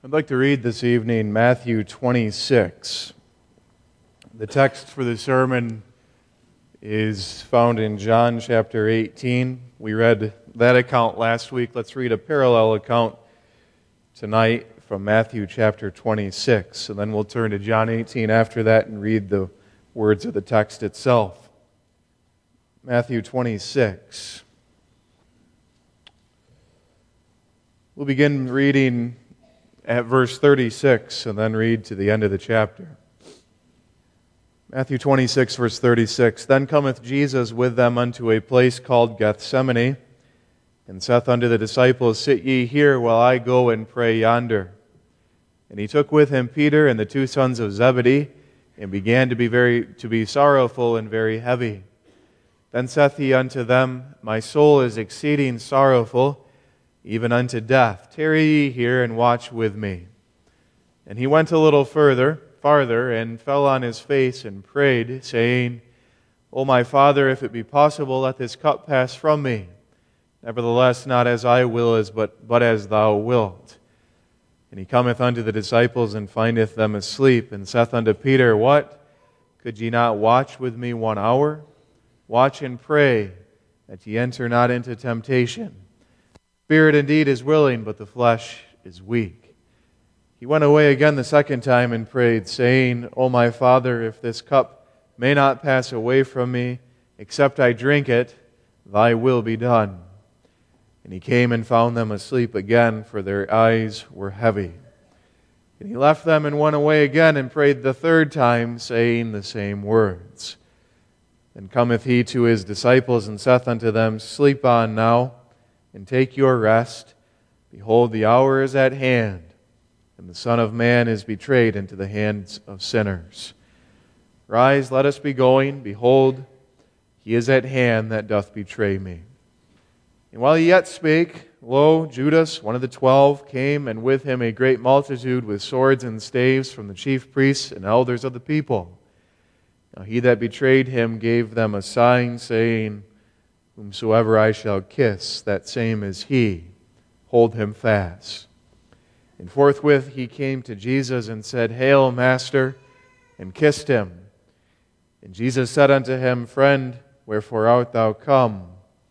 I'd like to read this evening Matthew 26. The text for the sermon is found in John chapter 18. We read that account last week. Let's read a parallel account tonight from Matthew chapter 26. And then we'll turn to John 18 after that and read the words of the text itself. Matthew 26. We'll begin reading at verse 36 and then read to the end of the chapter. Matthew 26, verse 36. Then cometh Jesus with them unto a place called Gethsemane, and saith unto the disciples, Sit ye here while I go and pray yonder. And he took with him Peter and the two sons of Zebedee, and began to be sorrowful and very heavy. Then saith he unto them, My soul is exceeding sorrowful, even unto death. Tarry ye here and watch with me. And he went a little farther, and fell on his face and prayed, saying, O my Father, if it be possible, let this cup pass from me. Nevertheless, not as I will, but as thou wilt. And he cometh unto the disciples, and findeth them asleep, and saith unto Peter, What? Could ye not watch with me 1 hour? Watch and pray, that ye enter not into temptation. Spirit indeed is willing, but the flesh is weak. He went away again the second time and prayed, saying, O my Father, if this cup may not pass away from me, except I drink it, thy will be done. And he came and found them asleep again, for their eyes were heavy. And he left them and went away again and prayed the third time, saying the same words. Then cometh he to his disciples and saith unto them, Sleep on now, and take your rest. Behold, the hour is at hand, and the Son of Man is betrayed into the hands of sinners. Rise, let us be going. Behold, he is at hand that doth betray me. And while he yet spake, lo, Judas, one of the 12, came, and with him a great multitude with swords and staves from the chief priests and elders of the people. Now he that betrayed him gave them a sign, saying, Whomsoever I shall kiss, that same is he. Hold him fast. And forthwith he came to Jesus and said, Hail, Master, and kissed him. And Jesus said unto him, Friend, wherefore art thou come?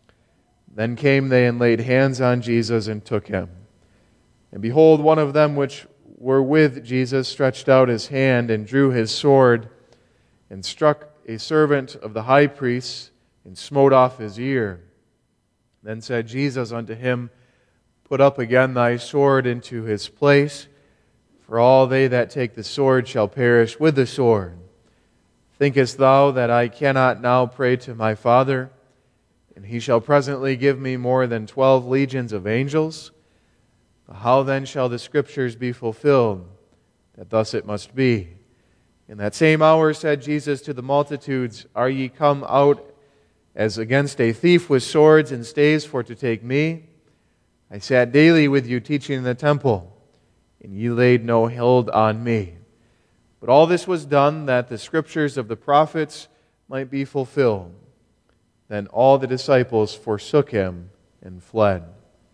Then came they and laid hands on Jesus and took him. And behold, one of them which were with Jesus stretched out his hand and drew his sword and struck a servant of the high priest and smote off his ear. Then said Jesus unto him, Put up again thy sword into his place, for all they that take the sword shall perish with the sword. Thinkest thou that I cannot now pray to my Father, and he shall presently give me more than 12 legions of angels? How then shall the Scriptures be fulfilled, that thus it must be? In that same hour said Jesus to the multitudes, Are ye come out as against a thief with swords and staves for to take me? I sat daily with you teaching in the temple, and ye laid no hold on me. But all this was done that the Scriptures of the prophets might be fulfilled. Then all the disciples forsook him and fled.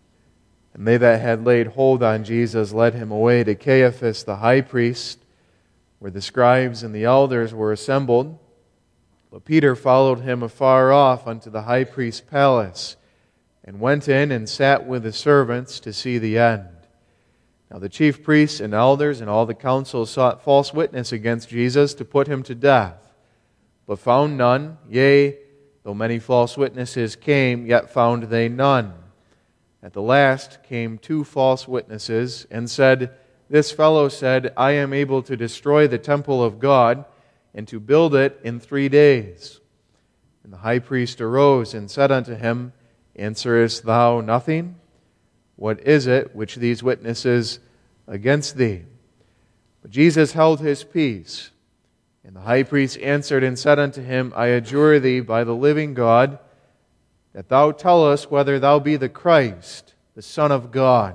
And they that had laid hold on Jesus led him away to Caiaphas the high priest, where the scribes and the elders were assembled. But Peter followed him afar off unto the high priest's palace, and went in and sat with the servants to see the end. Now the chief priests and elders and all the council sought false witness against Jesus to put him to death, but found none. Yea, though many false witnesses came, yet found they none. At the last came 2 false witnesses, and said, This fellow said, I am able to destroy the temple of God, and to build it in 3 days. And the high priest arose and said unto him, Answerest thou nothing? What is it which these witnesses against thee? But Jesus held his peace. And the high priest answered and said unto him, I adjure thee by the living God, that thou tell us whether thou be the Christ, the Son of God.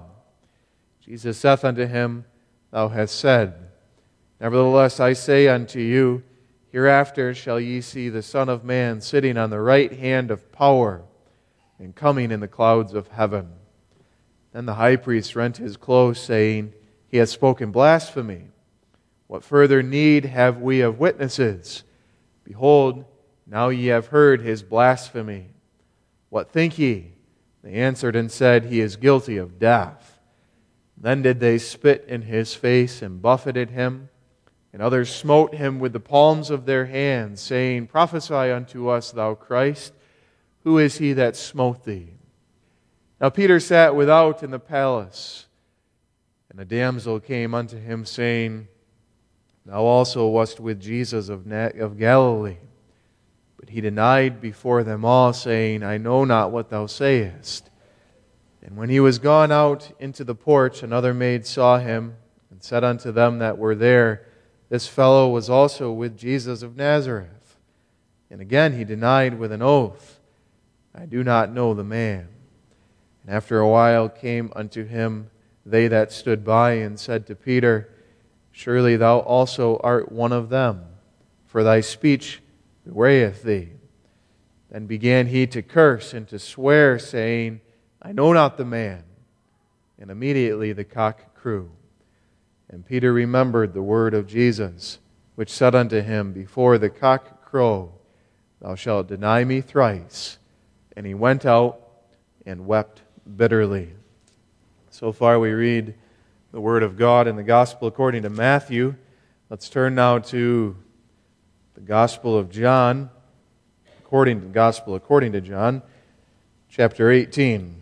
Jesus saith unto him, Thou hast said. Nevertheless, I say unto you, hereafter shall ye see the Son of Man sitting on the right hand of power, and coming in the clouds of heaven. Then the high priest rent his clothes, saying, he has spoken blasphemy. What further need have we of witnesses? Behold, now ye have heard his blasphemy. What think ye? They answered and said, He is guilty of death. Then did they spit in his face and buffeted him. And others smote him with the palms of their hands, saying, Prophesy unto us, thou Christ. Who is he that smote thee? Now Peter sat without in the palace, and a damsel came unto him, saying, Thou also wast with Jesus of Galilee. But he denied before them all, saying, I know not what thou sayest. And when he was gone out into the porch, another maid saw him, and said unto them that were there, This fellow was also with Jesus of Nazareth. And again he denied with an oath, I do not know the man. And after a while came unto him they that stood by, and said to Peter, Surely thou also art one of them, for thy speech bewrayeth thee. Then began he to curse and to swear, saying, I know not the man. And immediately the cock crew. And Peter remembered the word of Jesus, which said unto him, Before the cock crow, thou shalt deny me thrice. And he went out and wept bitterly. So far we read the Word of God in the Gospel according to Matthew. Let's turn now to the Gospel of John, according to John, chapter 18.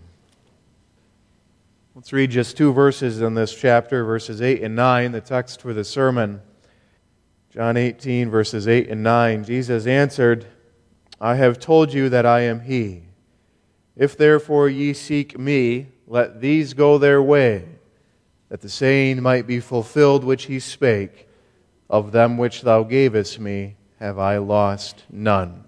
Let's read just two verses in this chapter, verses 8 and 9, the text for the sermon. John 18, verses 8 and 9. Jesus answered, I have told you that I am He. If therefore ye seek me, let these go their way, that the saying might be fulfilled which he spake, Of them which thou gavest me have I lost none.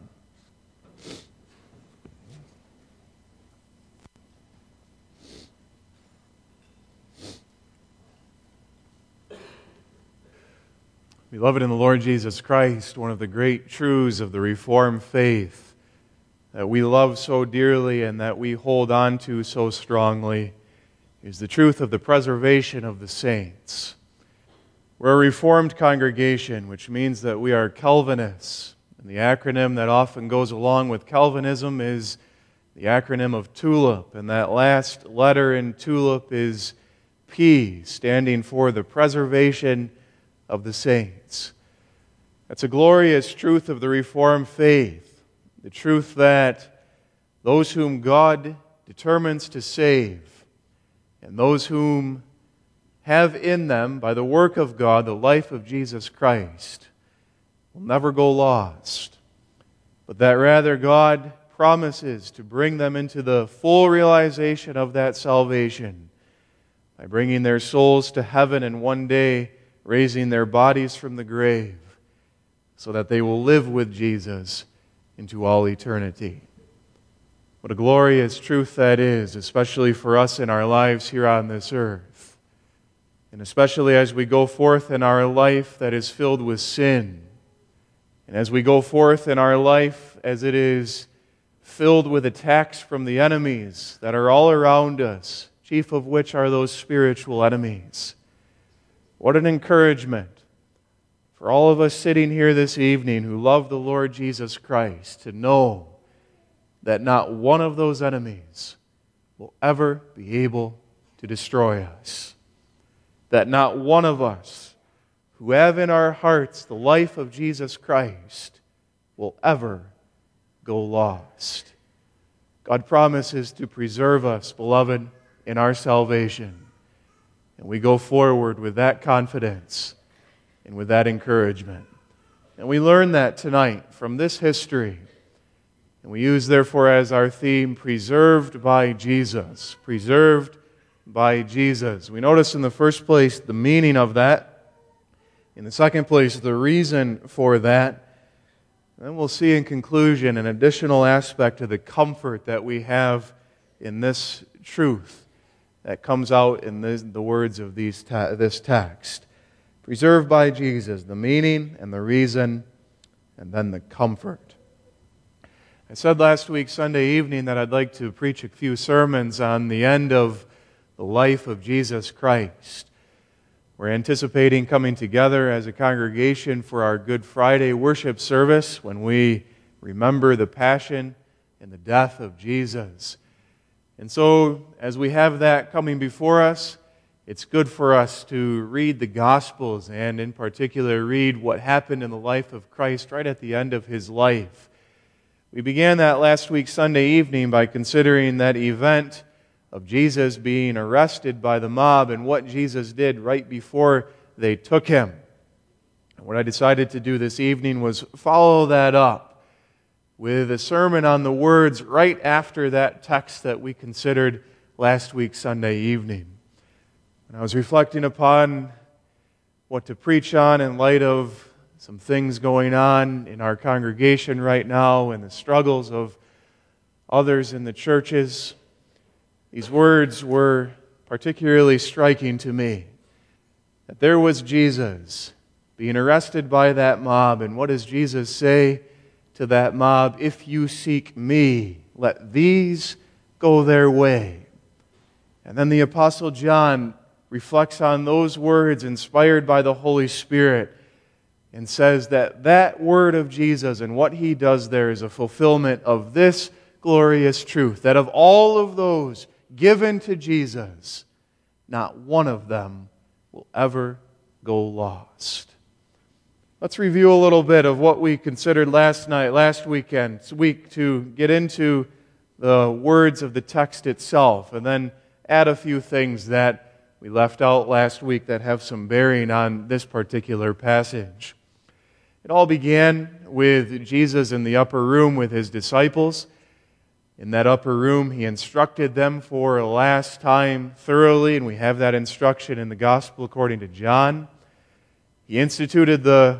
Beloved in the Lord Jesus Christ, one of the great truths of the Reformed faith that we love so dearly and that we hold on to so strongly is the truth of the preservation of the saints. We're a Reformed congregation, which means that we are Calvinists. And the acronym that often goes along with Calvinism is the acronym of TULIP. And that last letter in TULIP is P, standing for the preservation of the saints. That's a glorious truth of the Reformed faith. The truth that those whom God determines to save and those whom have in them, by the work of God, the life of Jesus Christ, will never go lost, but that rather God promises to bring them into the full realization of that salvation by bringing their souls to heaven and one day raising their bodies from the grave so that they will live with Jesus into all eternity. What a glorious truth that is, especially for us in our lives here on this earth. And especially as we go forth in our life that is filled with sin. And as we go forth in our life as it is filled with attacks from the enemies that are all around us, chief of which are those spiritual enemies. What an encouragement for all of us sitting here this evening who love the Lord Jesus Christ to know that not one of those enemies will ever be able to destroy us. That not one of us who have in our hearts the life of Jesus Christ will ever go lost. God promises to preserve us, beloved, in our salvation. And we go forward with that confidence and with that encouragement. And we learn that tonight from this history. And we use, therefore, as our theme, preserved by Jesus. Preserved by Jesus. We notice in the first place the meaning of that. In the second place, the reason for that. Then we'll see in conclusion an additional aspect of the comfort that we have in this truth that comes out in the words of this text. Preserved by Jesus, the meaning and the reason, and then the comfort. I said last week, Sunday evening, that I'd like to preach a few sermons on the end of the life of Jesus Christ. We're anticipating coming together as a congregation for our Good Friday worship service when we remember the passion and the death of Jesus. And so, as we have that coming before us, it's good for us to read the Gospels and in particular read what happened in the life of Christ right at the end of His life. We began that last week Sunday evening by considering that event of Jesus being arrested by the mob and what Jesus did right before they took Him. And what I decided to do this evening was follow that up with a sermon on the words right after that text that we considered last week Sunday evening. And I was reflecting upon what to preach on in light of some things going on in our congregation right now and the struggles of others in the churches. These words were particularly striking to me. That there was Jesus being arrested by that mob, and what does Jesus say to that mob? If you seek me, let these go their way. And then the Apostle John reflects on those words inspired by the Holy Spirit and says that that word of Jesus and what He does there is a fulfillment of this glorious truth, that of all of those given to Jesus, not one of them will ever go lost. Let's review a little bit of what we considered last week to get into the words of the text itself, and then add a few things that we left out last week that have some bearing on this particular passage. It all began with Jesus in the upper room with His disciples. In that upper room, He instructed them for a last time thoroughly, and we have that instruction in the Gospel according to John. He instituted the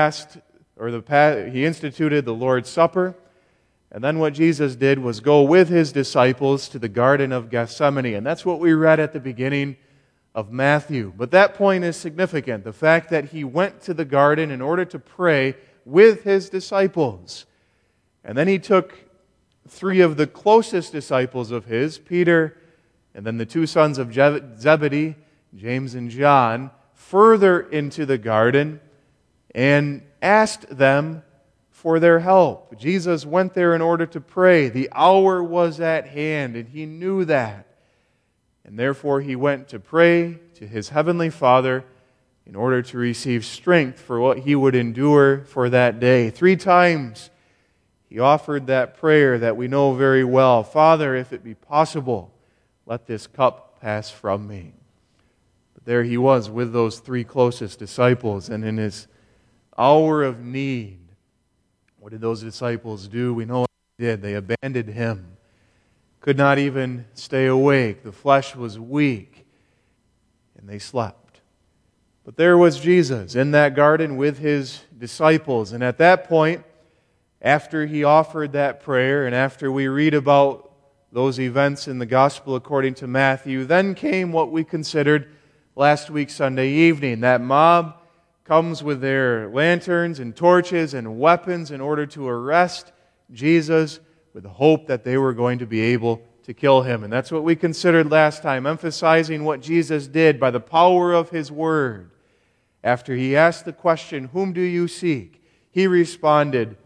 Lord's Supper, and then what Jesus did was go with His disciples to the Garden of Gethsemane, and that's what we read at the beginning of Matthew. But that point is significant, the fact that He went to the garden in order to pray with His disciples. And then He took three of the closest disciples of His, Peter, and then the two sons of Zebedee, James and John, further into the garden and asked them for their help. Jesus went there in order to pray. The hour was at hand, and He knew that. And therefore He went to pray to His heavenly Father in order to receive strength for what He would endure for that day. 3 times He offered that prayer that we know very well. Father, if it be possible, let this cup pass from me. But there He was with those 3 closest disciples, and in His hour of need, what did those disciples do? We know what they did. They abandoned Him. Could not even stay awake. The flesh was weak, and they slept. But there was Jesus in that garden with His disciples, and at that point, after He offered that prayer, and after we read about those events in the Gospel according to Matthew, then came what we considered last week Sunday evening. That mob comes with their lanterns and torches and weapons in order to arrest Jesus with the hope that they were going to be able to kill Him. And that's what we considered last time, emphasizing what Jesus did by the power of His Word. After He asked the question, "Whom do you seek?" they responded,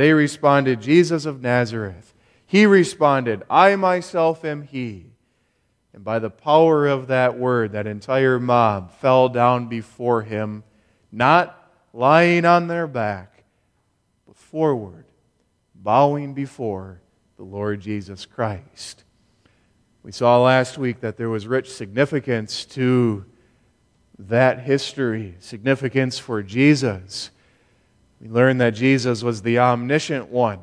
"Jesus of Nazareth." He responded, "I myself am He." And by the power of that word, that entire mob fell down before Him, not lying on their back, but forward, bowing before the Lord Jesus Christ. We saw last week that there was rich significance to that history, significance for Jesus. We learned that Jesus was the omniscient one.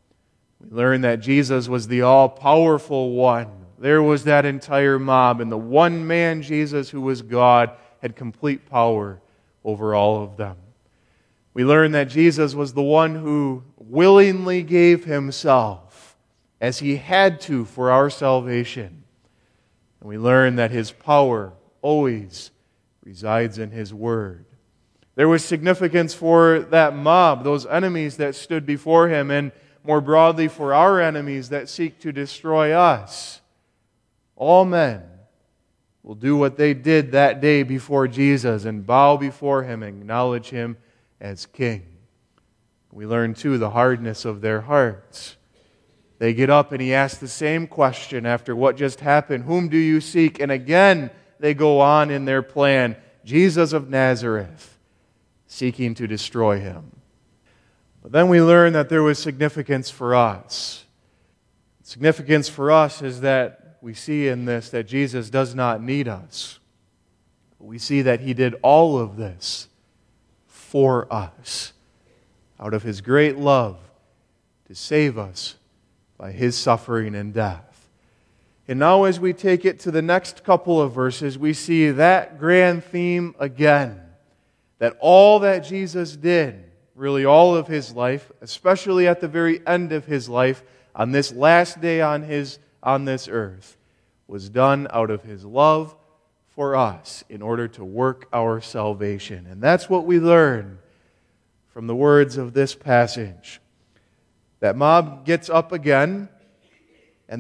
We learned that Jesus was the all-powerful one. There was that entire mob, and the one man, Jesus, who was God, had complete power over all of them. We learned that Jesus was the one who willingly gave Himself as He had to for our salvation. And we learned that His power always resides in His Word. There was significance for that mob, those enemies that stood before Him, and more broadly for our enemies that seek to destroy us. All men will do what they did that day before Jesus and bow before Him and acknowledge Him as King. We learn, too, the hardness of their hearts. They get up and He asks the same question after what just happened. Whom do you seek? And again, they go on in their plan. Jesus of Nazareth, seeking to destroy Him. But then we learn that there was significance for us. Significance for us is that we see in this that Jesus does not need us. We see that He did all of this for us, out of His great love, to save us by His suffering and death. And now as we take it to the next couple of verses, we see that grand theme again, that all that Jesus did, really all of His life, especially at the very end of His life, on this last day on this earth, was done out of His love for us in order to work our salvation. And that's what we learn from the words of this passage. That mob gets up again, and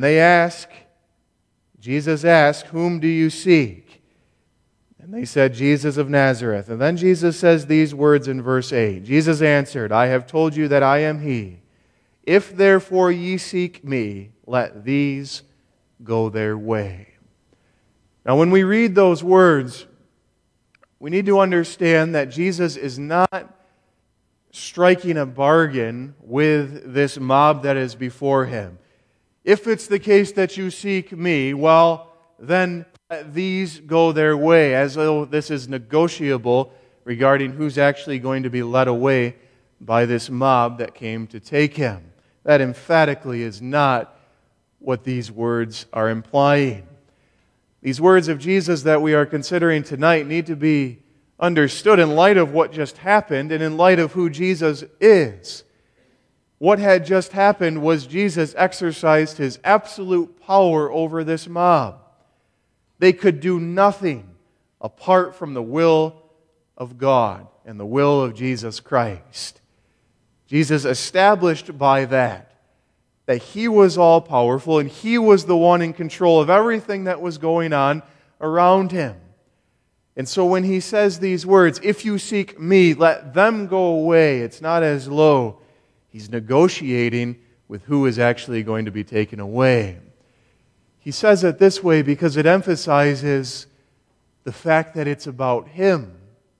Jesus asked, whom do you seek? And they said, Jesus of Nazareth. And then Jesus says these words in verse 8. Jesus answered, I have told you that I am He. If therefore ye seek me, let these go their way. Now when we read those words, we need to understand that Jesus is not striking a bargain with this mob that is before Him. If it's the case that you seek me, well, then let these go their way, as though this is negotiable regarding who's actually going to be led away by this mob that came to take Him. That emphatically is not what these words are implying. These words of Jesus that we are considering tonight need to be understood in light of what just happened and in light of who Jesus is. What had just happened was Jesus exercised His absolute power over this mob. They could do nothing apart from the will of God and the will of Jesus Christ. Jesus established by that He was all-powerful and He was the one in control of everything that was going on around Him. And so when He says these words, if you seek me, let them go away, it's not as though He's negotiating with who is actually going to be taken away. He says it this way because it emphasizes the fact that it's about Him.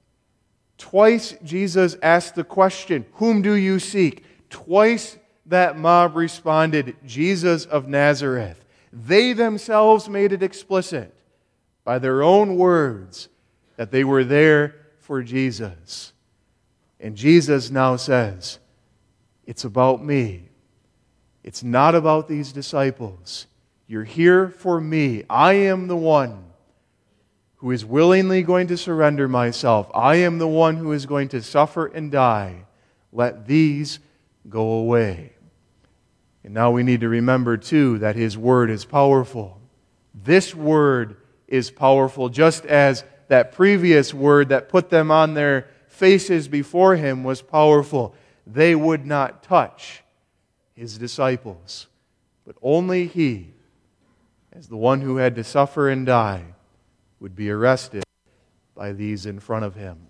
Twice Jesus asked the question, whom do you seek? Twice that mob responded, Jesus of Nazareth. They themselves made it explicit by their own words that they were there for Jesus. And Jesus now says, it's about me. It's not about these disciples. You're here for me. I am the one who is willingly going to surrender myself. I am the one who is going to suffer and die. Let these go away. And now we need to remember, too, that His Word is powerful. This Word is powerful, just as that previous word that put them on their faces before Him was powerful. They would not touch His disciples, but only He, as the one who had to suffer and die, would be arrested by these in front of Him.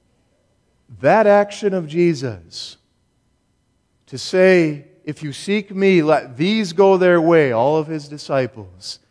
That action of Jesus, to say, if you seek me, let these go their way, all of His disciples,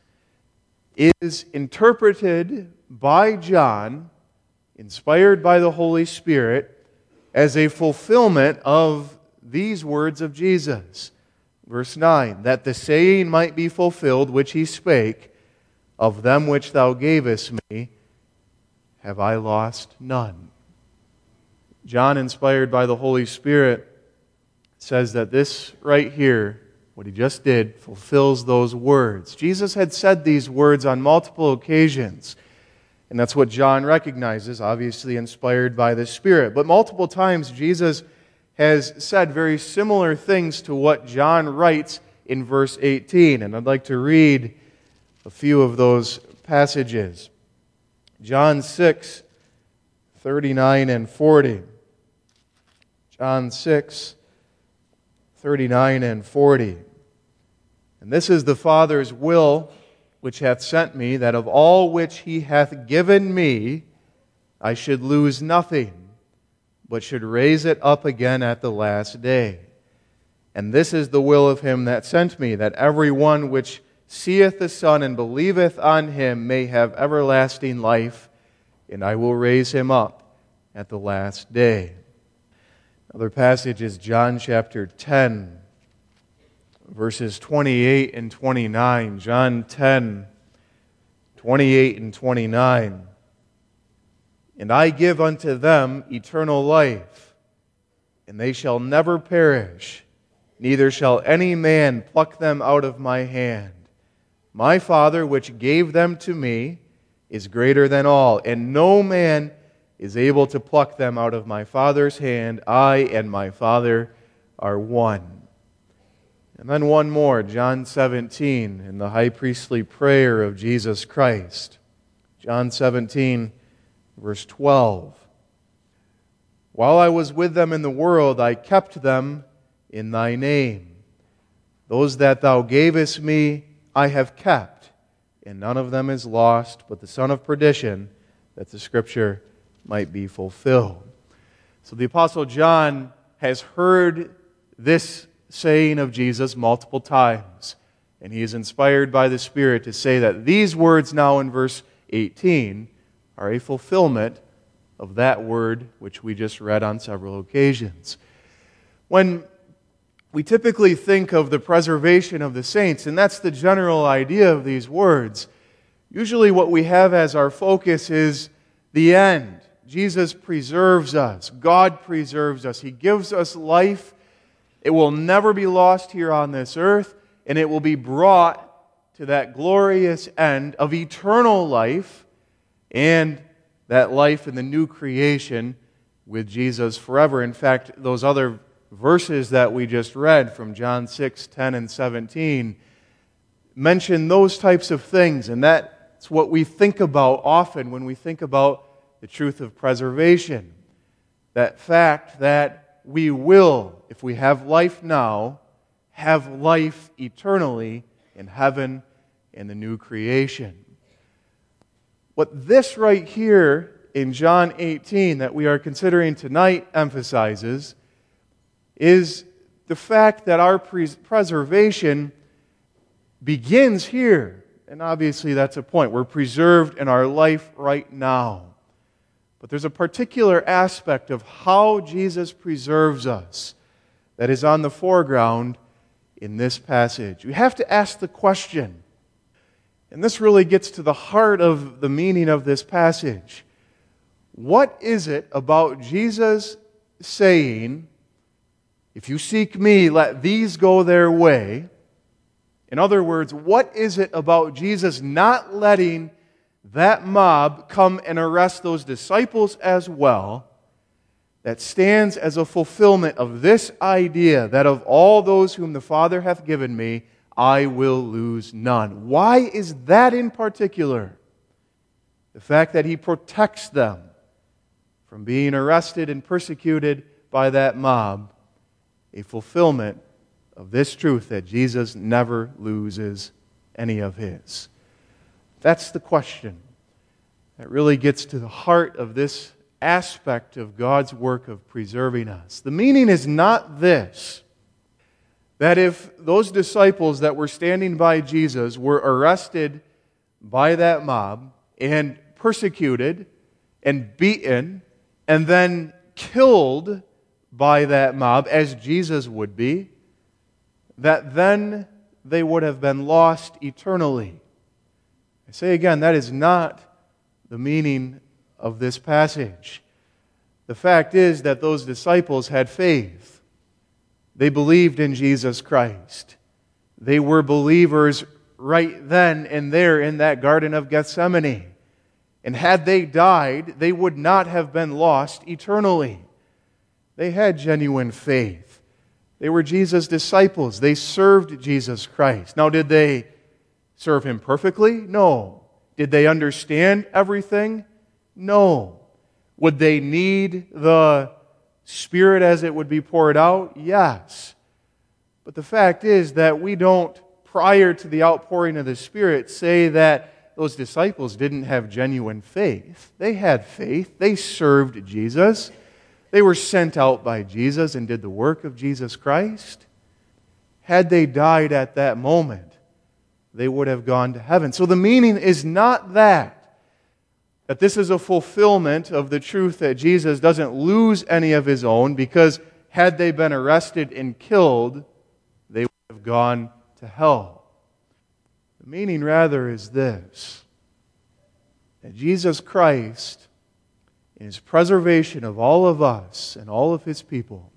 is interpreted by John, inspired by the Holy Spirit, as a fulfillment of these words of Jesus. Verse 9, that the saying might be fulfilled which He spake, of them which thou gavest me, have I lost none. John, inspired by the Holy Spirit, says that this right here, what he just did, fulfills those words. Jesus had said these words on multiple occasions, and that's what John recognizes, obviously inspired by the Spirit. But multiple times Jesus has said very similar things to what John writes in verse 18. And I'd like to read a few of those passages. John 6, 39 and 40. John 6, 39 and 40. And this is the Father's will, which hath sent me, that of all which he hath given me, I should lose nothing, but should raise it up again at the last day. And this is the will of him that sent me, that every one which seeth the Son and believeth on him may have everlasting life, and I will raise him up at the last day. Another passage is John chapter 10, verses 28 and 29. John 10, 28 and 29. And I give unto them eternal life, and they shall never perish, neither shall any man pluck them out of my hand. My Father, which gave them to me, is greater than all, and no man is able to pluck them out of my Father's hand. I and my Father are one. And then one more, John 17, in the high priestly prayer of Jesus Christ. John 17, verse 12. While I was with them in the world, I kept them in thy name. Those that thou gavest me, I have kept, and none of them is lost, but the son of perdition, that the Scripture might be fulfilled. So the Apostle John has heard this saying of Jesus multiple times, and he is inspired by the Spirit to say that these words now in verse 18 are a fulfillment of that word which we just read on several occasions. When we typically think of the preservation of the saints, and that's the general idea of these words, usually what we have as our focus is the end. Jesus preserves us. God preserves us. He gives us life. It will never be lost here on this earth, and it will be brought to that glorious end of eternal life and that life in the new creation with Jesus forever. In fact, those other verses that we just read from John 6, 10, and 17 mention those types of things, and that's what we think about often when we think about the truth of preservation. That fact that we will, if we have life now, have life eternally in heaven and the new creation. What this right here in John 18 that we are considering tonight emphasizes is the fact that our preservation begins here. And obviously that's a point. We're preserved in our life right now. But there's a particular aspect of how Jesus preserves us that is on the foreground in this passage. We have to ask the question, and this really gets to the heart of the meaning of this passage. What is it about Jesus saying, if you seek me, let these go their way? In other words, what is it about Jesus not letting that mob come and arrest those disciples as well that stands as a fulfillment of this idea that of all those whom the Father hath given me, I will lose none? Why is that in particular? The fact that He protects them from being arrested and persecuted by that mob, a fulfillment of this truth that Jesus never loses any of His. That's the question that really gets to the heart of this aspect of God's work of preserving us. The meaning is not this, that if those disciples that were standing by Jesus were arrested by that mob and persecuted and beaten and then killed by that mob, as Jesus would be, that then they would have been lost eternally. I say again, that is not the meaning of this passage. The fact is that those disciples had faith. They believed in Jesus Christ. They were believers right then and there in that Garden of Gethsemane. And had they died, they would not have been lost eternally. They had genuine faith. They were Jesus' disciples. They served Jesus Christ. Now, did they serve Him perfectly? No. Did they understand everything? No. Would they need the Spirit as it would be poured out? Yes. But the fact is that we don't prior to the outpouring of the Spirit say that those disciples didn't have genuine faith. They had faith. They served Jesus. They were sent out by Jesus and did the work of Jesus Christ. Had they died at that moment, they would have gone to heaven. So the meaning is not that this is a fulfillment of the truth that Jesus doesn't lose any of His own, because had they been arrested and killed, they would have gone to hell. The meaning rather is this: that Jesus Christ, in His preservation of all of us and all of His people,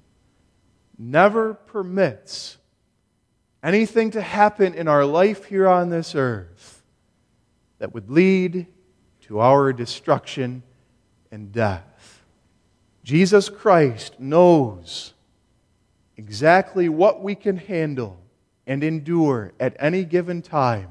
never permits anything to happen in our life here on this earth that would lead to our destruction and death. Jesus Christ knows exactly what we can handle and endure at any given time.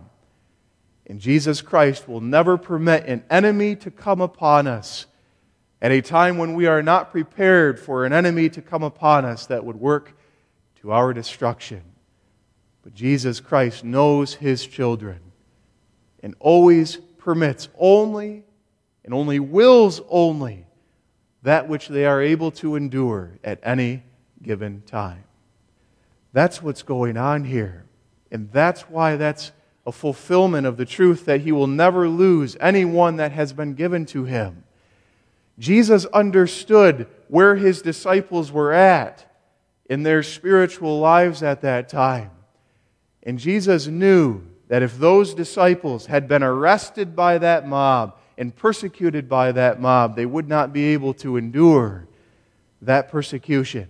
And Jesus Christ will never permit an enemy to come upon us at a time when we are not prepared for an enemy to come upon us that would work to our destruction. But Jesus Christ knows His children and always permits only and only wills only that which they are able to endure at any given time. That's what's going on here. And that's why that's a fulfillment of the truth that He will never lose anyone that has been given to Him. Jesus understood where His disciples were at in their spiritual lives at that time. And Jesus knew that if those disciples had been arrested by that mob and persecuted by that mob, they would not be able to endure that persecution.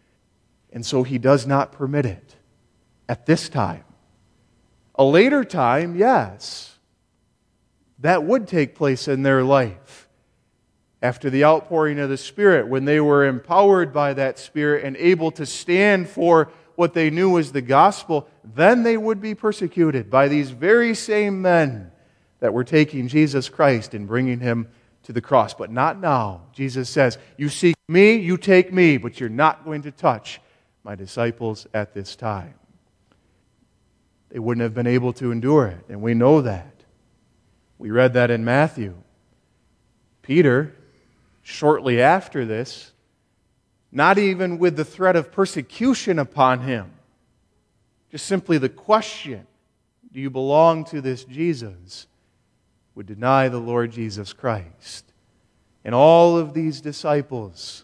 And so He does not permit it at this time. A later time, yes, that would take place in their life. After the outpouring of the Spirit, when they were empowered by that Spirit and able to stand for what they knew was the gospel, then they would be persecuted by these very same men that were taking Jesus Christ and bringing Him to the cross. But not now. Jesus says, you seek me, you take me, but you're not going to touch my disciples at this time. They wouldn't have been able to endure it, and we know that. We read that in Matthew. Peter, shortly after this, not even with the threat of persecution upon him, just simply the question, do you belong to this Jesus, would deny the Lord Jesus Christ. And all of these disciples,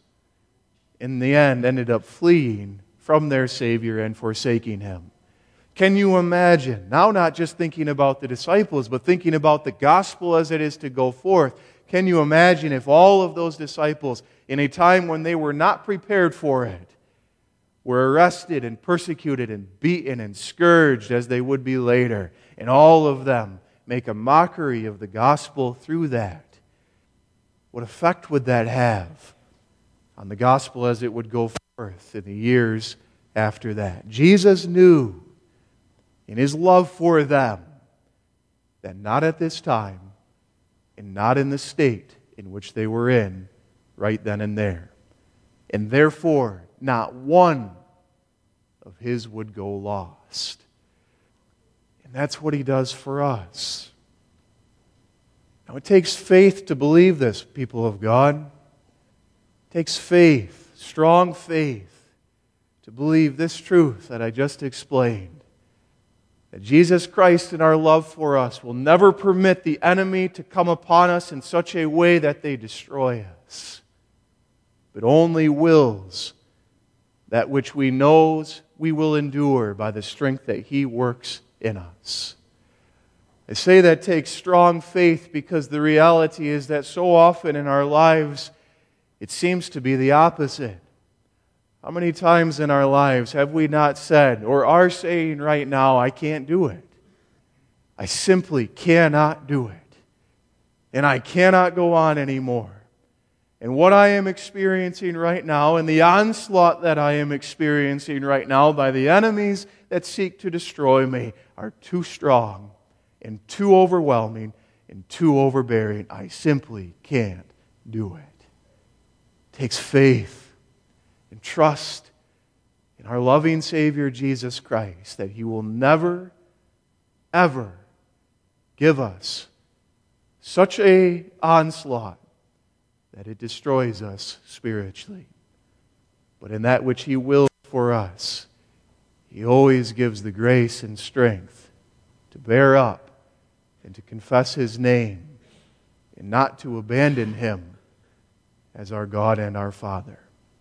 in the end, ended up fleeing from their Savior and forsaking Him. Can you imagine, now not just thinking about the disciples, but thinking about the gospel as it is to go forth, can you imagine if all of those disciples, in a time when they were not prepared for it, were arrested and persecuted and beaten and scourged as they would be later, and all of them make a mockery of the gospel through that? What effect would that have on the gospel as it would go forth in the years after that? Jesus knew in His love for them that not at this time and not in the state in which they were in right then and there. And therefore, not one of His would go lost. And that's what He does for us. Now, it takes faith to believe this, people of God. It takes faith, strong faith, to believe this truth that I just explained. That Jesus Christ, in our love for us, will never permit the enemy to come upon us in such a way that they destroy us, but only wills that which we knows we will endure by the strength that He works in us. I say that takes strong faith because the reality is that so often in our lives it seems to be the opposite. How many times in our lives have we not said, or are saying right now, I can't do it. I simply cannot do it. And I cannot go on anymore. And what I am experiencing right now, and the onslaught that I am experiencing right now by the enemies that seek to destroy me, are too strong and too overwhelming and too overbearing. I simply can't do it. It takes faith and trust in our loving Savior Jesus Christ that He will never ever give us such an onslaught that it destroys us spiritually. But in that which He wills for us, He always gives the grace and strength to bear up and to confess His name and not to abandon Him as our God and our Father.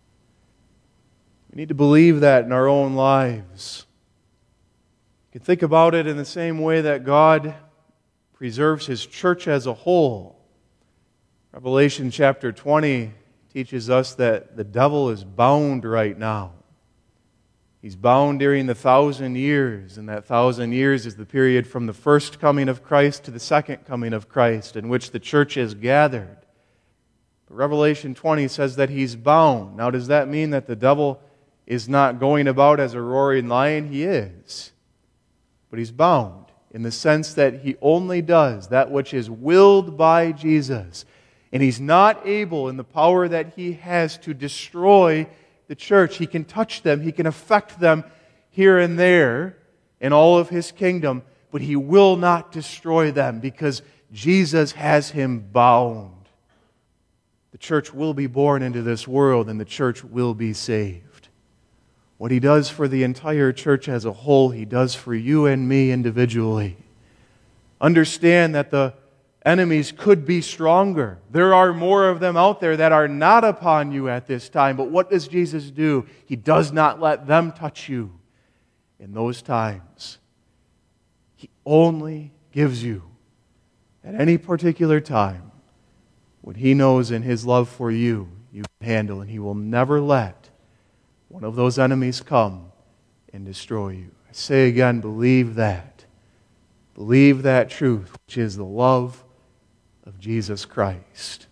We need to believe that in our own lives. You can think about it in the same way that God preserves His church as a whole. Revelation chapter 20 teaches us that the devil is bound right now. He's bound during the 1,000 years, and that 1,000 years is the period from the first coming of Christ to the second coming of Christ, in which the church is gathered. But Revelation 20 says that he's bound. Now, does that mean that the devil is not going about as a roaring lion? He is. But he's bound in the sense that he only does that which is willed by Jesus. And he's not able, in the power that he has, to destroy the church. He can touch them, he can affect them here and there in all of his kingdom, but he will not destroy them because Jesus has him bound. The church will be born into this world and the church will be saved. What he does for the entire church as a whole, he does for you and me individually. Understand that the enemies could be stronger. There are more of them out there that are not upon you at this time. But what does Jesus do? He does not let them touch you in those times. He only gives you, at any particular time, what He knows in His love for you, you can handle. And He will never let one of those enemies come and destroy you. I say again, believe that. Believe that truth, which is the love of Jesus Christ.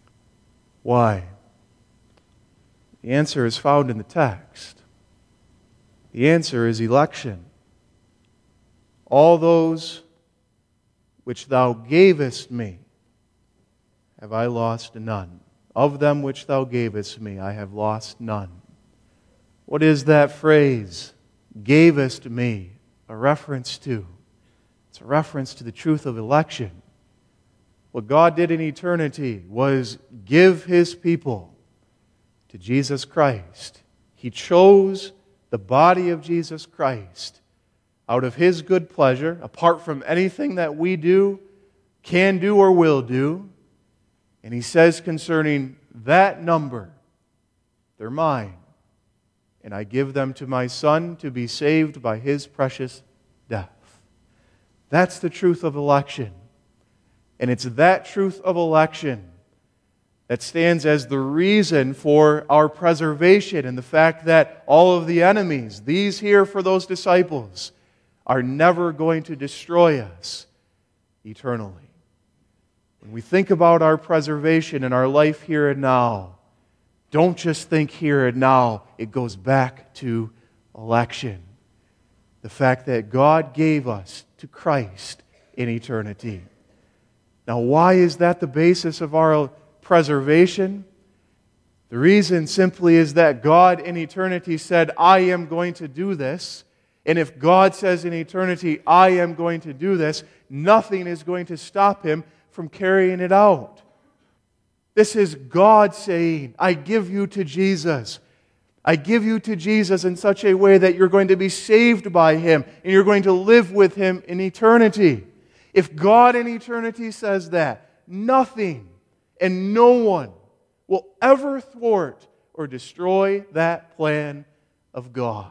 Why? The answer is found in the text. The answer is election. All those which Thou gavest me have I lost none. Of them which Thou gavest me, I have lost none. What is that phrase, gavest me, a reference to? It's a reference to the truth of election. What God did in eternity was give His people to Jesus Christ. He chose the body of Jesus Christ out of His good pleasure, apart from anything that we do, can do, or will do. And He says concerning that number, they're mine, and I give them to my Son to be saved by His precious death. That's the truth of election. And it's that truth of election that stands as the reason for our preservation and the fact that all of the enemies, these here for those disciples, are never going to destroy us eternally. When we think about our preservation and our life here and now, don't just think here and now. It goes back to election. The fact that God gave us to Christ in eternity. Now, why is that the basis of our preservation? The reason simply is that God in eternity said, I am going to do this. And if God says in eternity, I am going to do this, nothing is going to stop Him from carrying it out. This is God saying, I give you to Jesus. I give you to Jesus in such a way that you're going to be saved by Him and you're going to live with Him in eternity. If God in eternity says that, nothing and no one will ever thwart or destroy that plan of God.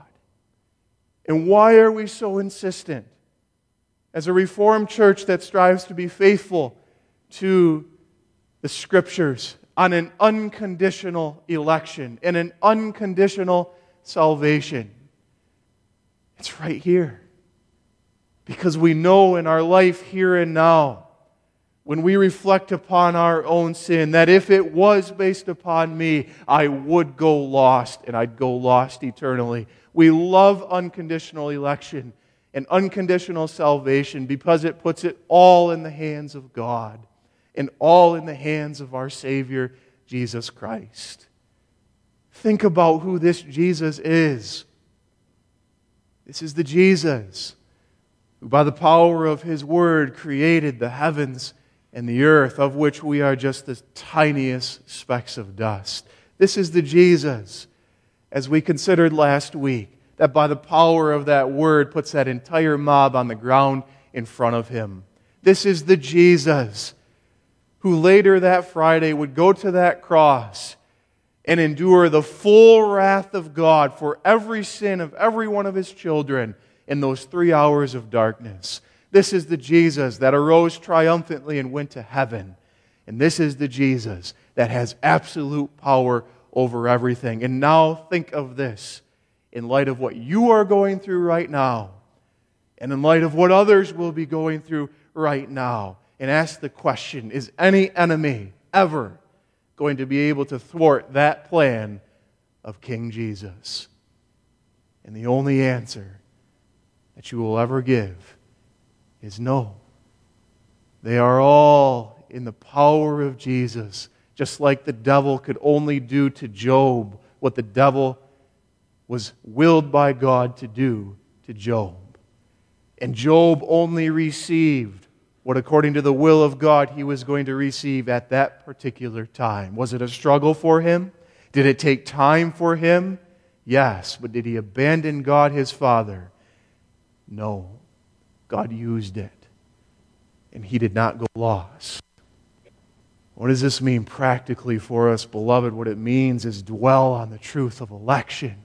And why are we so insistent? As a Reformed church that strives to be faithful to the Scriptures on an unconditional election and an unconditional salvation, it's right here. Because we know in our life here and now, when we reflect upon our own sin, that if it was based upon me, I would go lost, and I'd go lost eternally. We love unconditional election and unconditional salvation because it puts it all in the hands of God and all in the hands of our Savior, Jesus Christ. Think about who this Jesus is. This is the Jesus who by the power of His Word created the heavens and the earth, of which we are just the tiniest specks of dust. This is the Jesus, as we considered last week, that by the power of that Word puts that entire mob on the ground in front of Him. This is the Jesus who later that Friday would go to that cross and endure the full wrath of God for every sin of every one of His children in those 3 hours of darkness. This is the Jesus that arose triumphantly and went to heaven. And this is the Jesus that has absolute power over everything. And now think of this in light of what you are going through right now, and in light of what others will be going through right now. And ask the question, is any enemy ever going to be able to thwart that plan of King Jesus? And the only answer that you will ever give is no. They are all in the power of Jesus, just like the devil could only do to Job what the devil was willed by God to do to Job. And Job only received what, according to the will of God, he was going to receive at that particular time. Was it a struggle for him? Did it take time for him? Yes. But did he abandon God, his Father? No. God used it. And he did not go lost. What does this mean practically for us, beloved? What it means is dwell on the truth of election.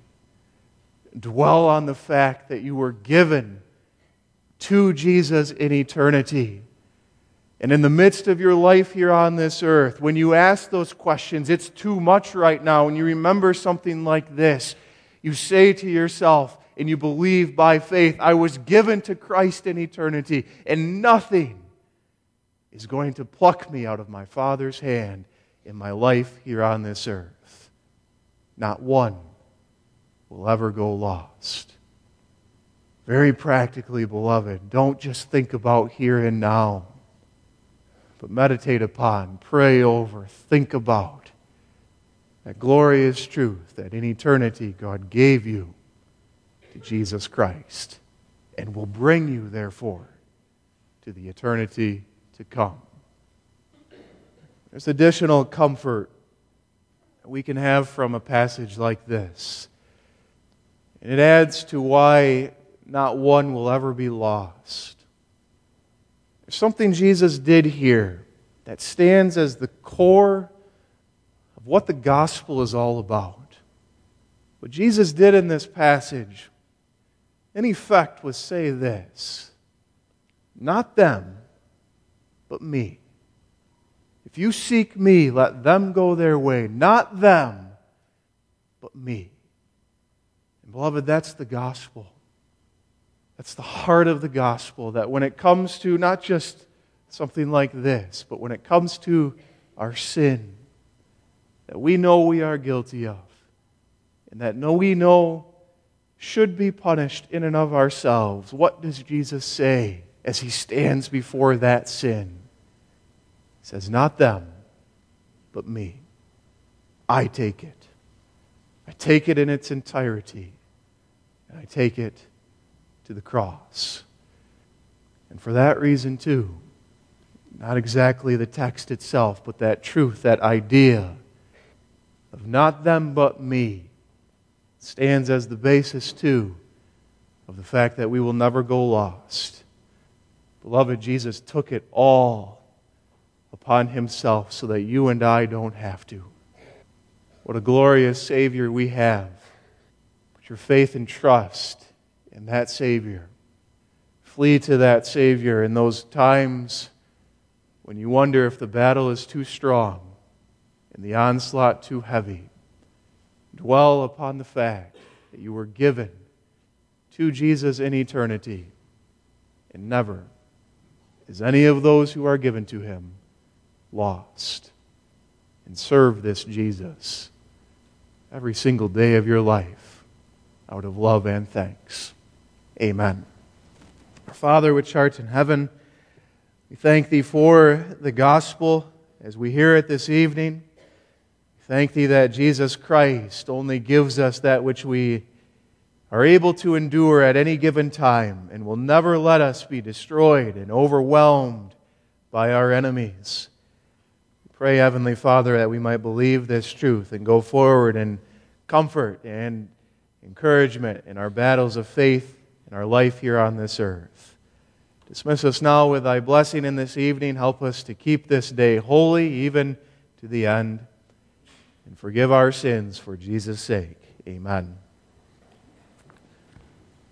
Dwell on the fact that you were given to Jesus in eternity. And in the midst of your life here on this earth, when you ask those questions, it's too much right now, and you remember something like this, you say to yourself, and you believe by faith, I was given to Christ in eternity, and nothing is going to pluck me out of my Father's hand in my life here on this earth. Not one will ever go lost. Very practically, beloved, don't just think about here and now, but meditate upon, pray over, think about that glorious truth that in eternity God gave you to Jesus Christ and will bring you, therefore, to the eternity to come. There's additional comfort that we can have from a passage like this. And it adds to why not one will ever be lost. There's something Jesus did here that stands as the core of what the gospel is all about. What Jesus did in this passage, in effect, was say this: not them, but me. If you seek me, let them go their way. Not them, but me. And beloved, that's the gospel. That's the heart of the gospel, that when it comes to not just something like this, but when it comes to our sin, that we know we are guilty of, and that we know should be punished in and of ourselves, what does Jesus say as He stands before that sin? He says, not them, but me. I take it. I take it in its entirety, and I take it to the cross. And for that reason too, not exactly the text itself, but that truth, that idea of not them but me, stands as the basis too of the fact that we will never go lost. Beloved, Jesus took it all upon Himself so that you and I don't have to. What a glorious Savior we have. Put your faith and trust in that Savior. Flee to that Savior in those times when you wonder if the battle is too strong and the onslaught too heavy. Dwell upon the fact that you were given to Jesus in eternity, and never is any of those who are given to Him lost. And serve this Jesus every single day of your life out of love and thanks. Amen. Our Father which art in heaven, we thank Thee for the gospel as we hear it this evening. Thank Thee that Jesus Christ only gives us that which we are able to endure at any given time and will never let us be destroyed and overwhelmed by our enemies. We pray, Heavenly Father, that we might believe this truth and go forward in comfort and encouragement in our battles of faith in our life here on this earth. Dismiss us now with Thy blessing in this evening. Help us to keep this day holy even to the end. And forgive our sins for Jesus' sake. Amen.